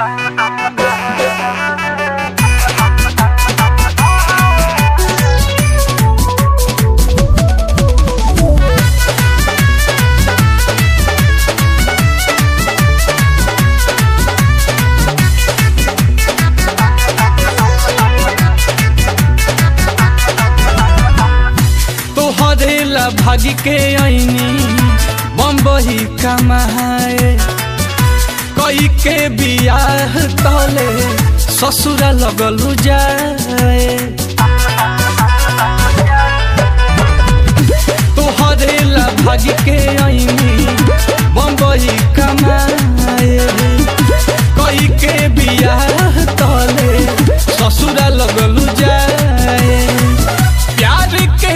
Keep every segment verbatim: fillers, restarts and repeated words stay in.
भाग के आईनी बम्बई कमाए कई के बियाह तले ससुरा लगलू जाए तोहरे ला भाग के आईनी बम्बई कमाए कई के बियाह तले ससुरा लगलू जाए प्यार के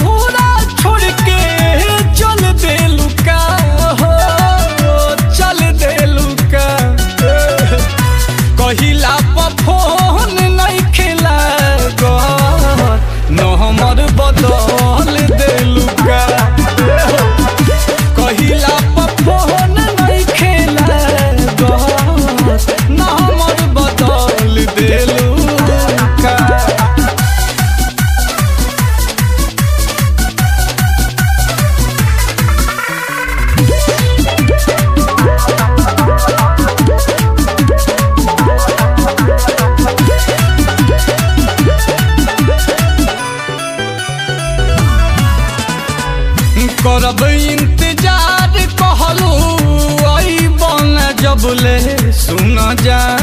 कहिला फोन नहीं खेला न हमर बदल देलू का कहिला फोन नहीं खेला न हमर बदल देलू का करब इंतजार कहलू आई बन जबले सुन जा